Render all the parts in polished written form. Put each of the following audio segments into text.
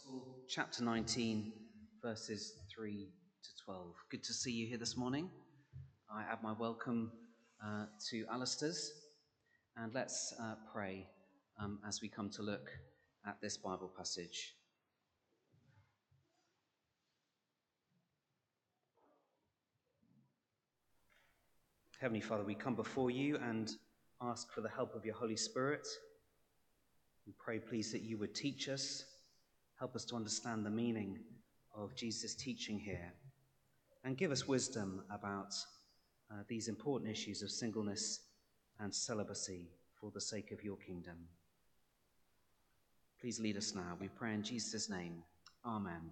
Gospel, chapter 19, verses 3 to 12. Good to see you here this morning. I add my welcome to Alistair's, and let's pray as we come to look at this Bible passage. Heavenly Father, we come before you and ask for the help of your Holy Spirit. We pray, please, that you would teach us, help us to understand the meaning of Jesus' teaching here, and give us wisdom about these important issues of singleness and celibacy for the sake of your kingdom. Please lead us now. We pray in Jesus' name. Amen.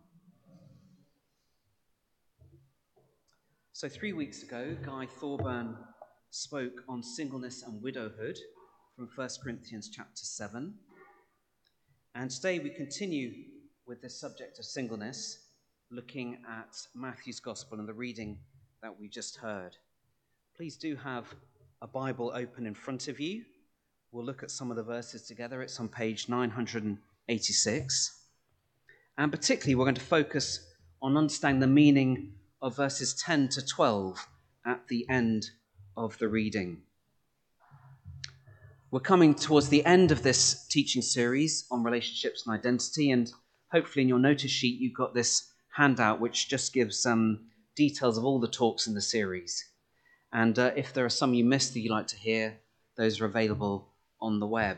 So 3 weeks ago, Guy Thorburn spoke on singleness and widowhood from 1 Corinthians chapter 7. And today we continue with the subject of singleness, looking at Matthew's Gospel and the reading that we just heard. Please do have a Bible open in front of you. We'll look at some of the verses together. It's on page 986. And particularly, we're going to focus on understanding the meaning of verses 10 to 12 at the end of the reading. We're coming towards the end of this teaching series on relationships and identity, and hopefully in your notice sheet you've got this handout which just gives some details of all the talks in the series. And if there are some you missed that you'd like to hear, those are available on the web.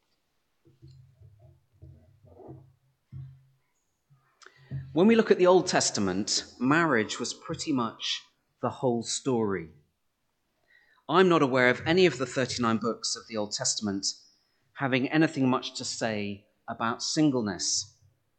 When we look at the Old Testament, marriage was pretty much the whole story. I'm not aware of any of the 39 books of the Old Testament having anything much to say about singleness.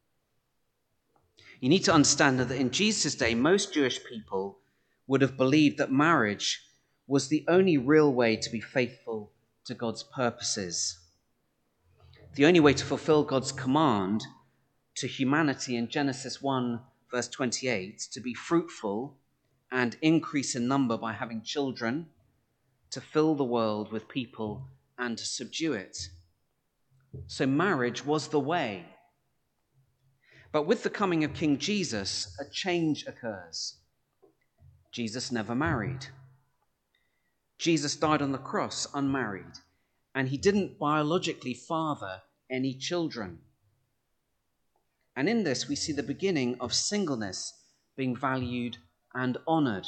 You need to understand that in Jesus' day, most Jewish people would have believed that marriage was the only real way to be faithful to God's purposes. The only way to fulfill God's command to humanity in Genesis 1, verse 28, to be fruitful and increase in number by having children, to fill the world with people and to subdue it. So marriage was the way. But with the coming of King Jesus, a change occurs. Jesus never married. Jesus died on the cross unmarried, and he didn't biologically father any children. And in this, we see the beginning of singleness being valued and honoured.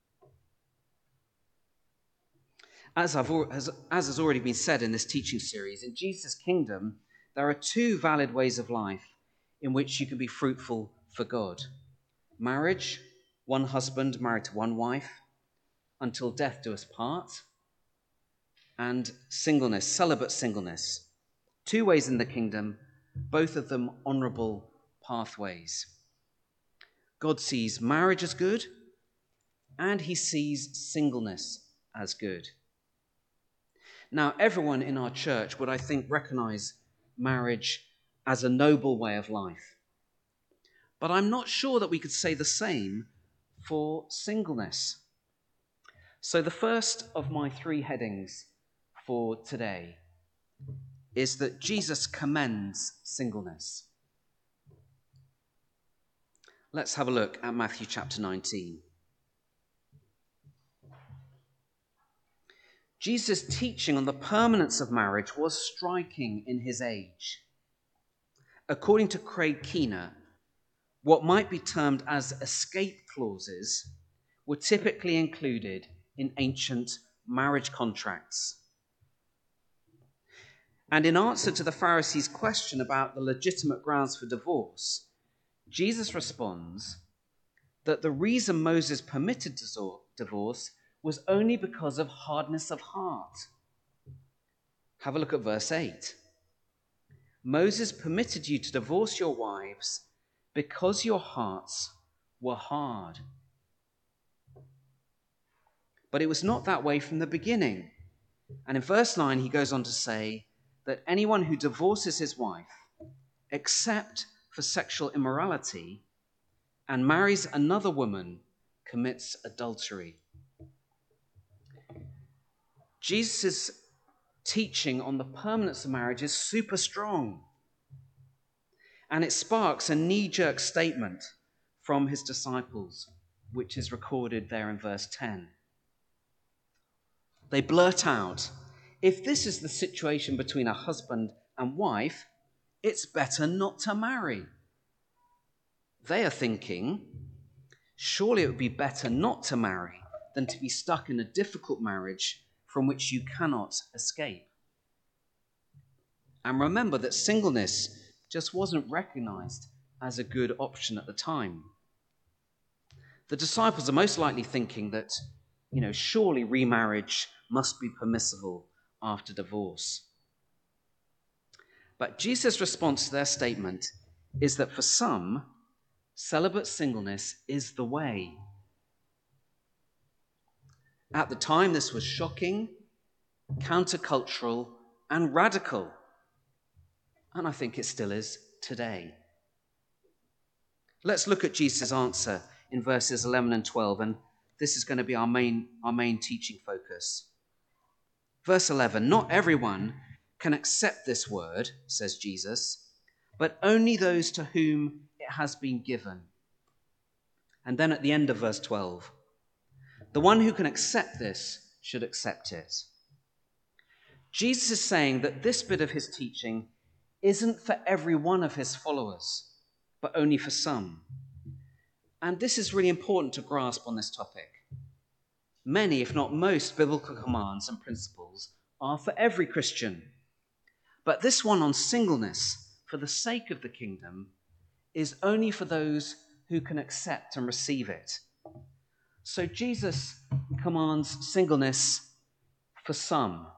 As has already been said in this teaching series, in Jesus' kingdom, there are two valid ways of life in which you can be fruitful for God. Marriage, one husband married to one wife, until death do us part. And singleness, celibate singleness. Two ways in the kingdom, both of them honourable pathways. God sees marriage as good, and he sees singleness as good. Now, everyone in our church would, I think, recognise marriage as a noble way of life. But I'm not sure that we could say the same for singleness. So the first of my three headings for today is that Jesus commends singleness. Let's have a look at Matthew chapter 19. Jesus' teaching on the permanence of marriage was striking in his age. According to Craig Keener, what might be termed as escape clauses were typically included in ancient marriage contracts. And in answer to the Pharisees' question about the legitimate grounds for divorce, Jesus responds that the reason Moses permitted divorce was only because of hardness of heart. Have a look at verse 8. Moses permitted you to divorce your wives because your hearts were hard. But it was not that way from the beginning. And in verse 9, he goes on to say that anyone who divorces his wife, except for sexual immorality, and marries another woman, commits adultery. Jesus' teaching on the permanence of marriage is super strong. And it sparks a knee-jerk statement from his disciples, which is recorded there in verse 10. They blurt out, "If this is the situation between a husband and wife, it's better not to marry." They are thinking, surely it would be better not to marry than to be stuck in a difficult marriage from which you cannot escape. And remember that singleness just wasn't recognized as a good option at the time. The disciples are most likely thinking that, surely remarriage must be permissible after divorce. But Jesus' response to their statement is that for some, celibate singleness is the way. At the time, this was shocking, countercultural, and radical. And I think it still is today. Let's look at Jesus' answer in verses 11 and 12, and this is going to be our main teaching focus. Verse 11, "Not everyone can accept this word," says Jesus, "but only those to whom it has been given." And then at the end of verse 12, "The one who can accept this should accept it." Jesus is saying that this bit of his teaching isn't for every one of his followers, but only for some. And this is really important to grasp on this topic. Many, if not most, biblical commands and principles are for every Christian. But this one on singleness, for the sake of the kingdom, is only for those who can accept and receive it. So Jesus commands singleness for some.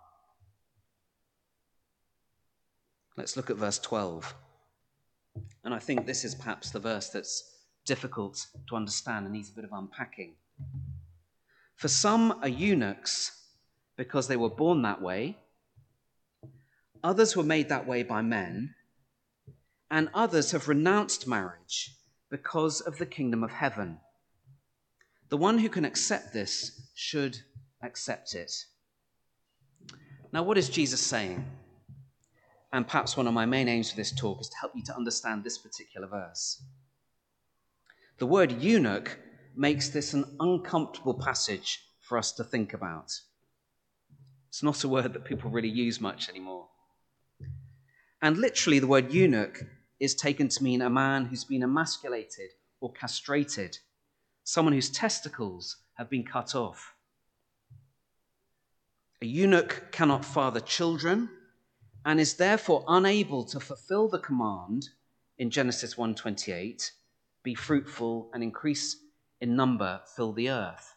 Let's look at verse 12. And I think this is perhaps the verse that's difficult to understand and needs a bit of unpacking. "For some are eunuchs because they were born that way. Others were made that way by men. And others have renounced marriage because of the kingdom of heaven. The one who can accept this should accept it." Now, what is Jesus saying? And perhaps one of my main aims for this talk is to help you to understand this particular verse. The word eunuch makes this an uncomfortable passage for us to think about. It's not a word that people really use much anymore. And literally, the word eunuch is taken to mean a man who's been emasculated or castrated, someone whose testicles have been cut off. A eunuch cannot father children and is therefore unable to fulfill the command in Genesis 1:28, "Be fruitful and increase in number, fill the earth."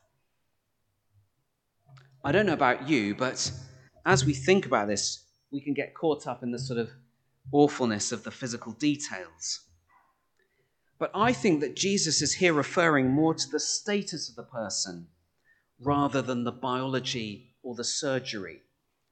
I don't know about you, but as we think about this, we can get caught up in the sort of awfulness of the physical details. But I think that Jesus is here referring more to the status of the person rather than the biology or the surgery.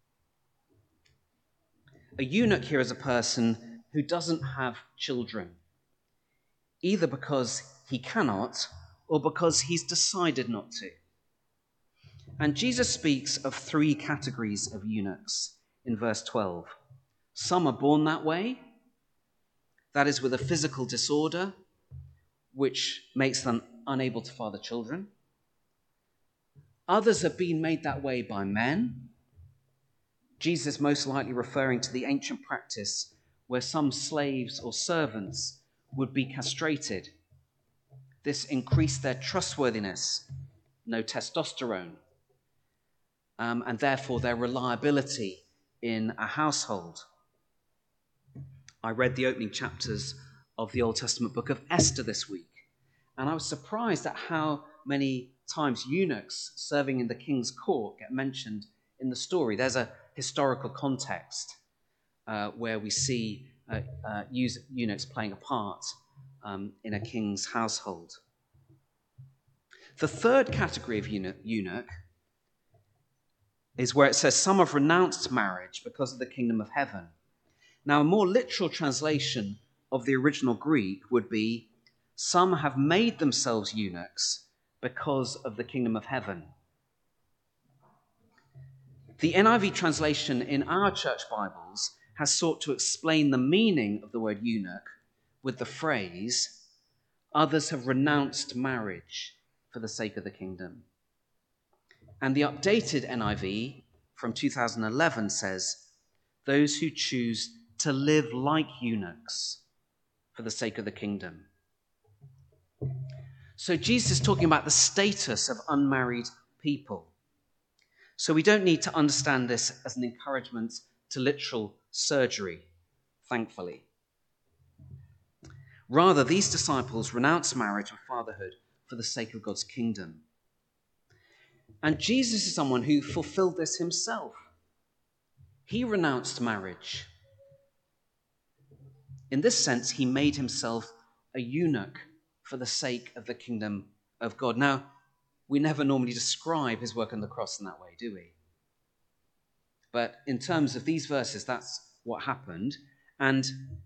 A eunuch here is a person who doesn't have children, either because he cannot or because he's decided not to. And Jesus speaks of three categories of eunuchs in verse 12. Some are born that way, that is with a physical disorder, which makes them unable to father children. Others have been made that way by men. Jesus most likely referring to the ancient practice where some slaves or servants would be castrated. This increased their trustworthiness, no testosterone, and therefore their reliability in a household. I read the opening chapters of the Old Testament book of Esther this week, and I was surprised at how many times eunuchs serving in the king's court get mentioned in the story. There's a historical context where we see eunuchs playing a part in a king's household. The third category of eunuch is where it says some have renounced marriage because of the kingdom of heaven. Now, a more literal translation of the original Greek would be some have made themselves eunuchs because of the kingdom of heaven. The NIV translation in our church Bibles has sought to explain the meaning of the word eunuch with the phrase, "Others have renounced marriage for the sake of the kingdom." And the updated NIV from 2011 says, "Those who choose to live like eunuchs for the sake of the kingdom." So Jesus is talking about the status of unmarried people. So we don't need to understand this as an encouragement to literal surgery, thankfully. Rather, these disciples renounce marriage and fatherhood for the sake of God's kingdom. And Jesus is someone who fulfilled this himself. He renounced marriage. In this sense, he made himself a eunuch for the sake of the kingdom of God. Now, we never normally describe his work on the cross in that way, do we? But in terms of these verses, that's what happened. And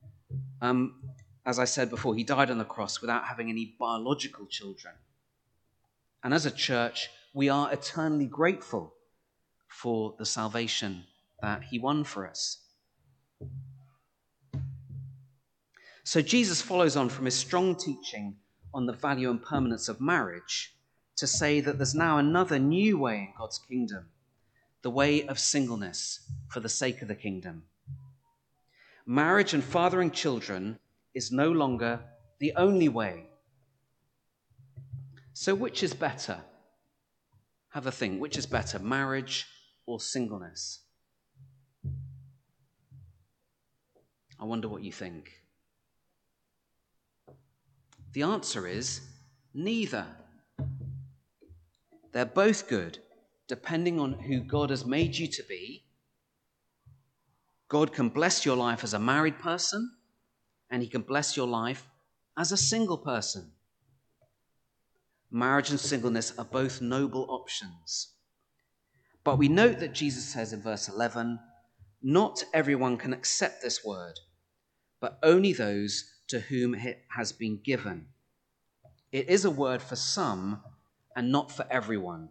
as I said before, he died on the cross without having any biological children. And as a church, we are eternally grateful for the salvation that he won for us. So Jesus follows on from his strong teaching on the value and permanence of marriage to say that there's now another new way in God's kingdom, the way of singleness for the sake of the kingdom. Marriage and fathering children is no longer the only way. So which is better? Have a think. Which is better, marriage or singleness? I wonder what you think. The answer is neither. They're both good, depending on who God has made you to be. God can bless your life as a married person, and he can bless your life as a single person. Marriage and singleness are both noble options. But we note that Jesus says in verse 11, "Not everyone can accept this word, but only those to whom it has been given." It is a word for some and not for everyone.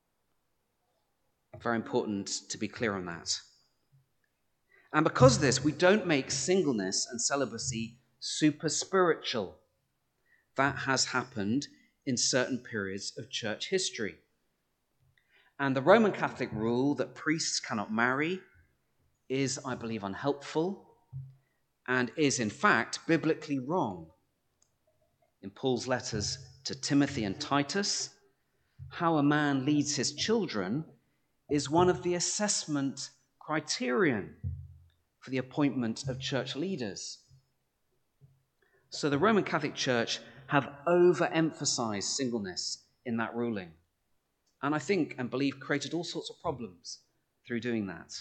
Very important to be clear on that. And because of this, we don't make singleness and celibacy super spiritual. That has happened in certain periods of church history. And the Roman Catholic rule that priests cannot marry is, I believe, unhelpful and is, in fact, biblically wrong. In Paul's letters to Timothy and Titus, how a man leads his children is one of the assessment criterion for the appointment of church leaders. So the Roman Catholic Church have overemphasized singleness in that ruling. And I think and believe created all sorts of problems through doing that.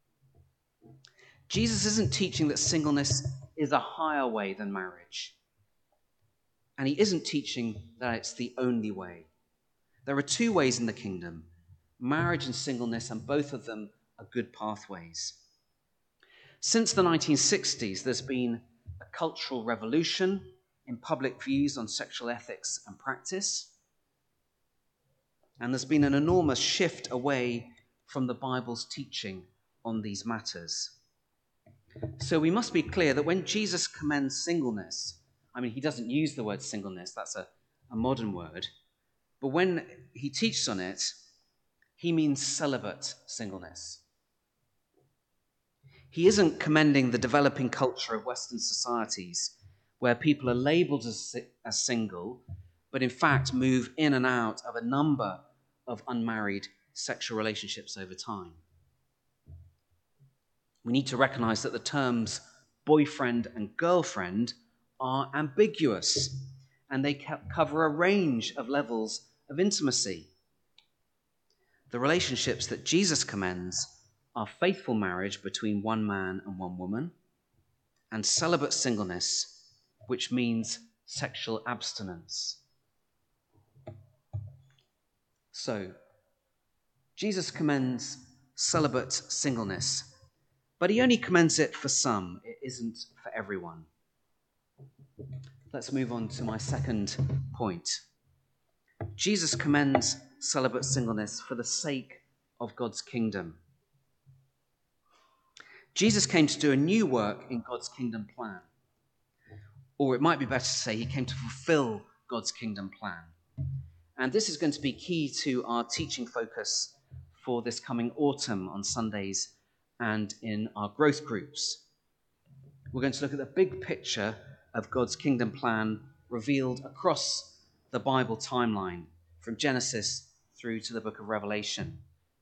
Jesus isn't teaching that singleness is a higher way than marriage. And he isn't teaching that it's the only way. There are two ways in the kingdom, marriage and singleness, and both of them are good pathways. Since the 1960s, there's been a cultural revolution in public views on sexual ethics and practice. And there's been an enormous shift away from the Bible's teaching on these matters. So we must be clear that when Jesus commends singleness, he doesn't use the word singleness, that's a modern word, but when he teaches on it, he means celibate singleness. He isn't commending the developing culture of Western societies where people are labeled as single, but in fact move in and out of a number of unmarried sexual relationships over time. We need to recognize that the terms boyfriend and girlfriend are ambiguous, and they cover a range of levels of intimacy. The relationships that Jesus commends are faithful marriage between one man and one woman, and celibate singleness, which means sexual abstinence. So, Jesus commends celibate singleness, but he only commends it for some. It isn't for everyone. Let's move on to my second point. Jesus commends celibate singleness for the sake of God's kingdom. Jesus came to do a new work in God's kingdom plan. Or it might be better to say he came to fulfill God's kingdom plan. And this is going to be key to our teaching focus for this coming autumn on Sundays and in our growth groups. We're going to look at the big picture of God's kingdom plan revealed across the Bible timeline, from Genesis through to the book of Revelation.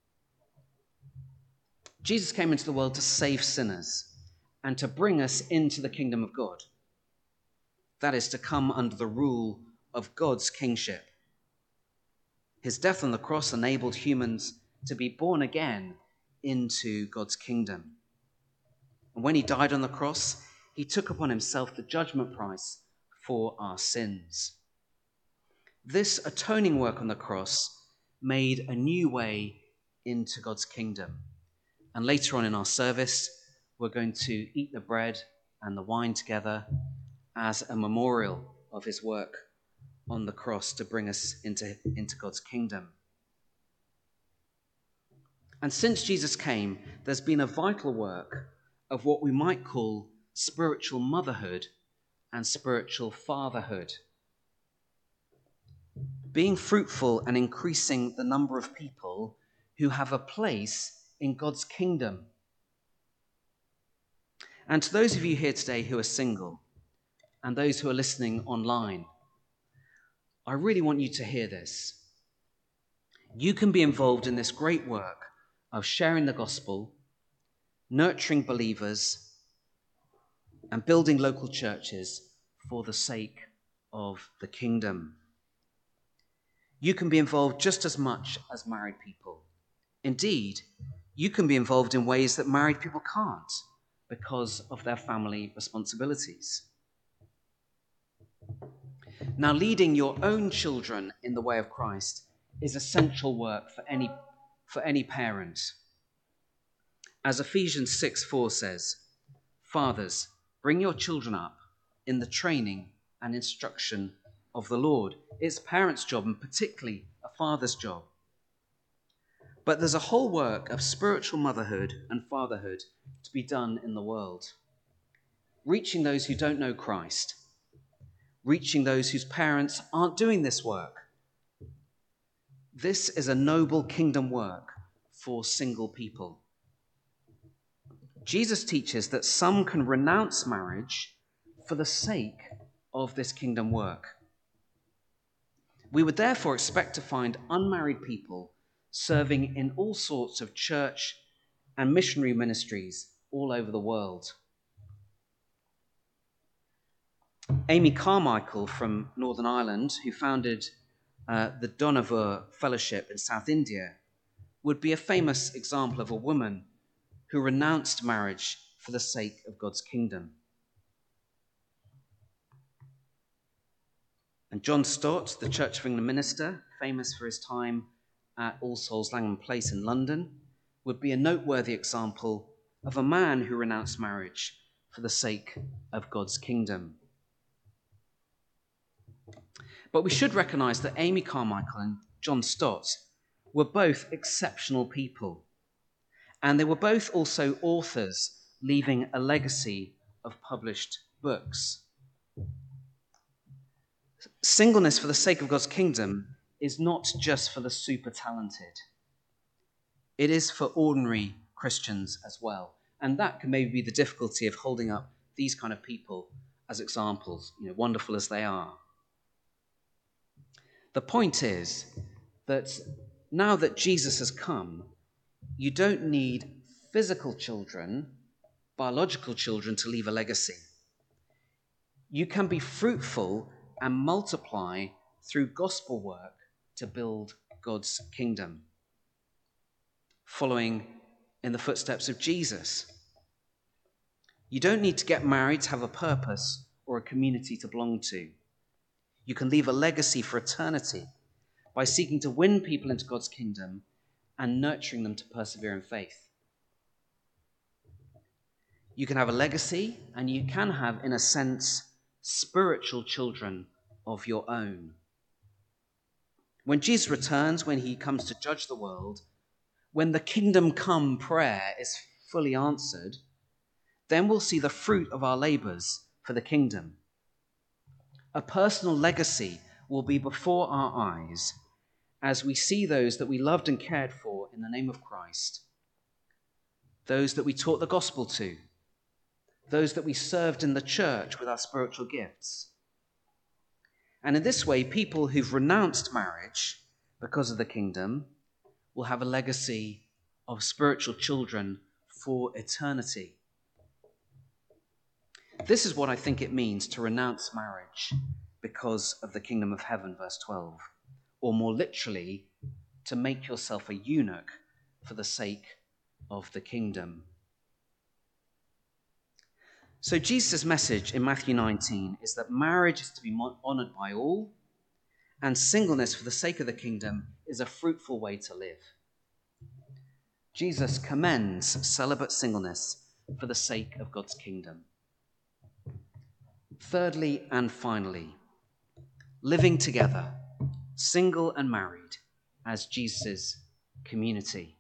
Jesus came into the world to save sinners and to bring us into the kingdom of God. That is, to come under the rule of God's kingship. His death on the cross enabled humans to be born again into God's kingdom. And when he died on the cross, he took upon himself the judgment price for our sins. This atoning work on the cross made a new way into God's kingdom. And later on in our service, we're going to eat the bread and the wine together as a memorial of his work on the cross to bring us into God's kingdom. And since Jesus came, there's been a vital work of what we might call spiritual motherhood and spiritual fatherhood. Being fruitful and increasing the number of people who have a place in God's kingdom. And to those of you here today who are single, and those who are listening online, I really want you to hear this. You can be involved in this great work of sharing the gospel, nurturing believers, and building local churches for the sake of the kingdom. You can be involved just as much as married people. Indeed, you can be involved in ways that married people can't because of their family responsibilities. Now, leading your own children in the way of Christ is essential work for any parent. As Ephesians 6:4 says, "Fathers, bring your children up in the training and instruction of the Lord." It's a parent's job, and particularly a father's job. But there's a whole work of spiritual motherhood and fatherhood to be done in the world. Reaching those who don't know Christ. Reaching those whose parents aren't doing this work. This is a noble kingdom work for single people. Jesus teaches that some can renounce marriage for the sake of this kingdom work. We would therefore expect to find unmarried people serving in all sorts of church and missionary ministries all over the world. Amy Carmichael from Northern Ireland, who founded the Dohnavur Fellowship in South India, would be a famous example of a woman who renounced marriage for the sake of God's kingdom. And John Stott, the Church of England minister, famous for his time at All Souls Langham Place in London, would be a noteworthy example of a man who renounced marriage for the sake of God's kingdom. But we should recognise that Amy Carmichael and John Stott were both exceptional people. And they were both also authors, leaving a legacy of published books. Singleness for the sake of God's kingdom is not just for the super talented. It is for ordinary Christians as well. And that can maybe be the difficulty of holding up these kind of people as examples, wonderful as they are. The point is that now that Jesus has come, you don't need physical children, biological children, to leave a legacy. You can be fruitful and multiply through gospel work to build God's kingdom, following in the footsteps of Jesus. You don't need to get married to have a purpose or a community to belong to. You can leave a legacy for eternity by seeking to win people into God's kingdom and nurturing them to persevere in faith. You can have a legacy, and you can have, in a sense, spiritual children of your own. When Jesus returns, when he comes to judge the world, when the kingdom come prayer is fully answered, then we'll see the fruit of our labours for the kingdom. A personal legacy will be before our eyes as we see those that we loved and cared for in the name of Christ, those that we taught the gospel to, those that we served in the church with our spiritual gifts. And in this way, people who've renounced marriage because of the kingdom will have a legacy of spiritual children for eternity. This is what I think it means to renounce marriage because of the kingdom of heaven, verse 12. Or more literally, to make yourself a eunuch for the sake of the kingdom. So Jesus' message in Matthew 19 is that marriage is to be honored by all, and singleness for the sake of the kingdom is a fruitful way to live. Jesus commends celibate singleness for the sake of God's kingdom. Thirdly and finally, living together, single and married, as Jesus' community.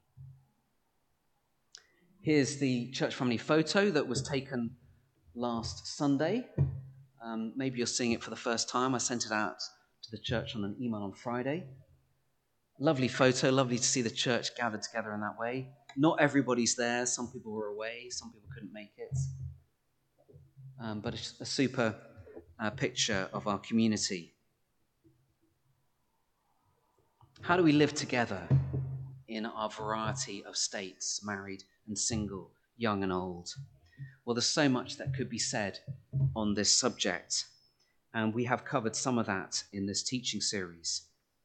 Here's the church family photo that was taken last Sunday. Maybe you're seeing it for the first time. I sent it out to the church on an email on Friday. Lovely photo, lovely to see the church gathered together in that way. Not everybody's there. Some people were away. Some people couldn't make it. But it's a super picture of our community. How do we live together in our variety of states, married and single, young and old? Well, there's so much that could be said on this subject, and we have covered some of that in this teaching series.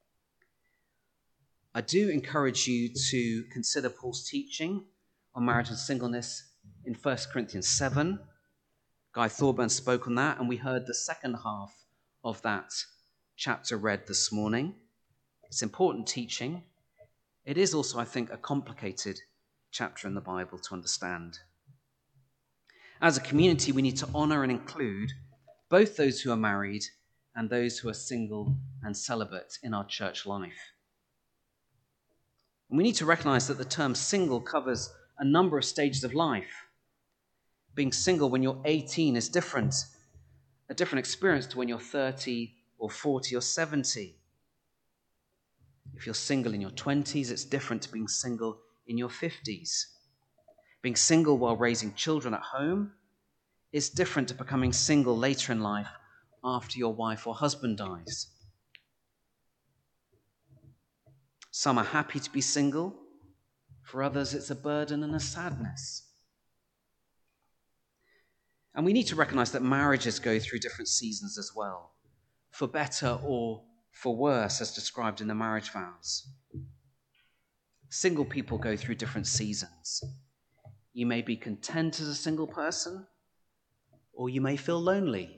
I do encourage you to consider Paul's teaching on marriage and singleness in 1 Corinthians 7. Guy Thorburn spoke on that, and we heard the second half of that chapter read this morning. It's important teaching. It is also, I think, a complicated chapter in the Bible to understand. As a community, we need to honor and include both those who are married and those who are single and celibate in our church life. And we need to recognize that the term single covers a number of stages of life. Being single when you're 18 is a different experience to when you're 30 or 40 or 70. If you're single in your 20s, it's different to being single in your 50s. Being single while raising children at home is different to becoming single later in life after your wife or husband dies. Some are happy to be single. For others, it's a burden and a sadness. And we need to recognize that marriages go through different seasons as well, for better or for worse, as described in the marriage vows. Single people go through different seasons. You may be content as a single person, or you may feel lonely.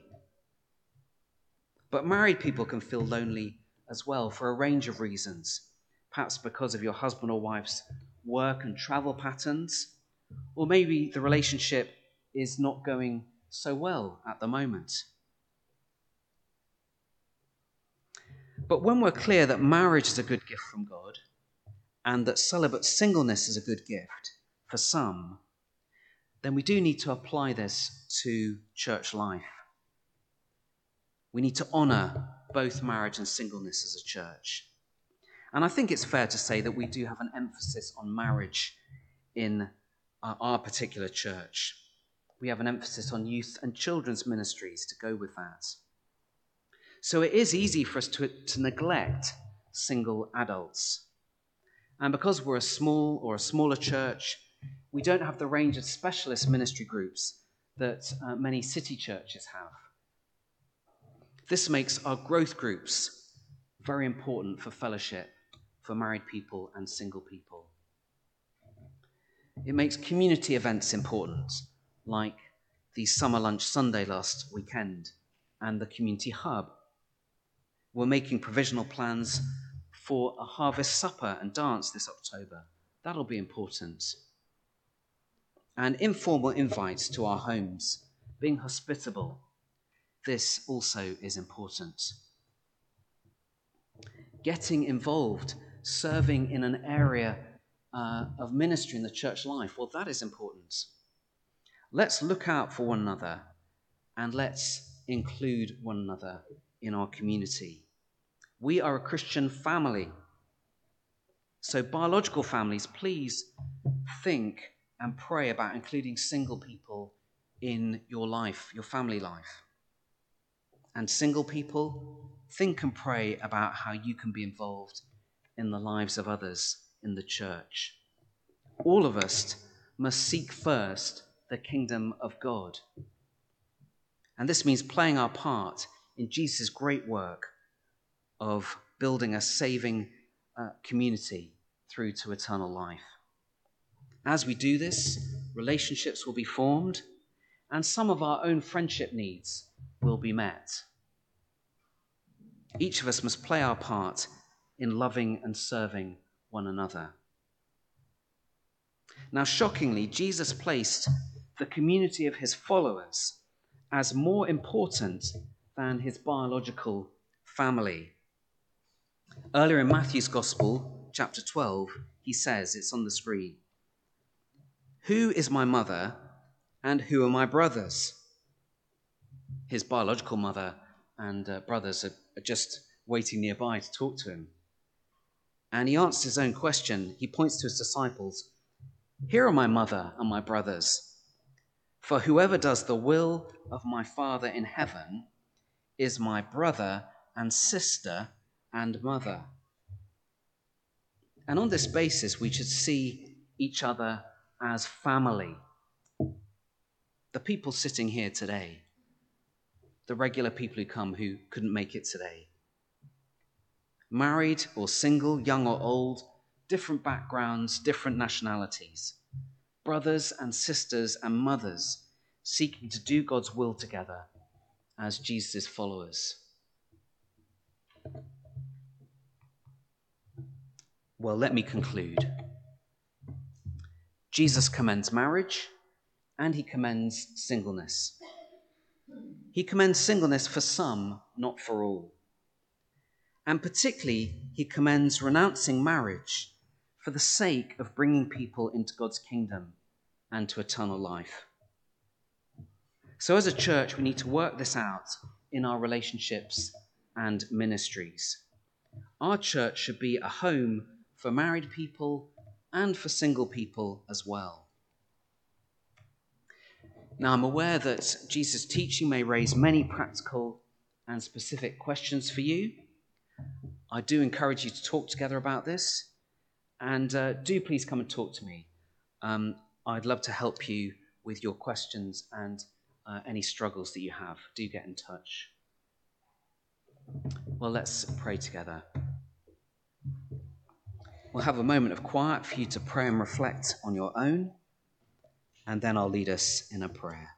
But married people can feel lonely as well for a range of reasons, perhaps because of your husband or wife's work and travel patterns, or maybe the relationship is not going so well at the moment. But when we're clear that marriage is a good gift from God and that celibate singleness is a good gift for some, then we do need to apply this to church life. We need to honor both marriage and singleness as a church. And I think it's fair to say that we do have an emphasis on marriage in our particular church. We have an emphasis on youth and children's ministries to go with that. So it is easy for us to neglect single adults. And because we're a smaller church, we don't have the range of specialist ministry groups that many city churches have. This makes our growth groups very important for fellowship for married people and single people. It makes community events important, like the Summer Lunch Sunday last weekend and the Community Hub. We're making provisional plans for a harvest supper and dance this October. That'll be important. And informal invites to our homes, being hospitable. This also is important. Getting involved, serving in an area of ministry in the church life, well, that is important. Let's look out for one another and let's include one another in our community. We are a Christian family. So biological families, please think and pray about including single people in your life, your family life. And single people, think and pray about how you can be involved in the lives of others in the church. All of us must seek first the kingdom of God. And this means playing our part in Jesus' great work of building a saving community through to eternal life. As we do this, relationships will be formed, and some of our own friendship needs will be met. Each of us must play our part in loving and serving one another. Now, shockingly, Jesus placed the community of his followers as more important than his biological family. Earlier in Matthew's Gospel, chapter 12, he says, it's on the screen, "Who is my mother and who are my brothers?" His biological mother and brothers are just waiting nearby to talk to him. And he answers his own question. He points to his disciples. "Here are my mother and my brothers. For whoever does the will of my Father in heaven is my brother and sister and mother." And on this basis, we should see each other as family. The people sitting here today, the regular people who come who couldn't make it today, married or single, young or old, different backgrounds, different nationalities, brothers and sisters and mothers seeking to do God's will together as Jesus' followers. Well, let me conclude. Jesus commends marriage and he commends singleness. He commends singleness for some, not for all. And particularly, he commends renouncing marriage for the sake of bringing people into God's kingdom and to eternal life. So as a church, we need to work this out in our relationships and ministries. Our church should be a home for married people and for single people as well. Now, I'm aware that Jesus' teaching may raise many practical and specific questions for you. I do encourage you to talk together about this, and do please come and talk to me. I'd love to help you with your questions and any struggles that you have. Do get in touch. Well, let's pray together. We'll have a moment of quiet for you to pray and reflect on your own, and then I'll lead us in a prayer.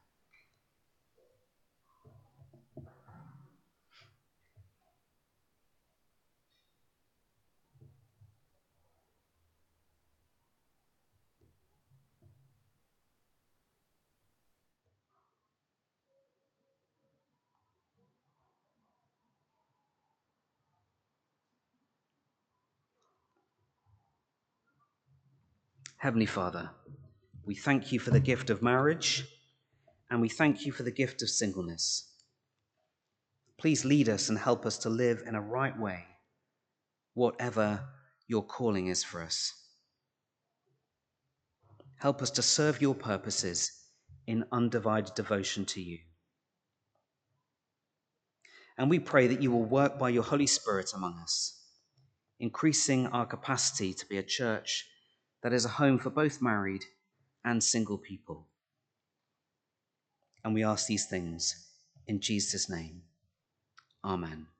Heavenly Father, we thank you for the gift of marriage, and we thank you for the gift of singleness. Please lead us and help us to live in a right way, whatever your calling is for us. Help us to serve your purposes in undivided devotion to you. And we pray that you will work by your Holy Spirit among us, increasing our capacity to be a church that is a home for both married and single people. And we ask these things in Jesus' name. Amen.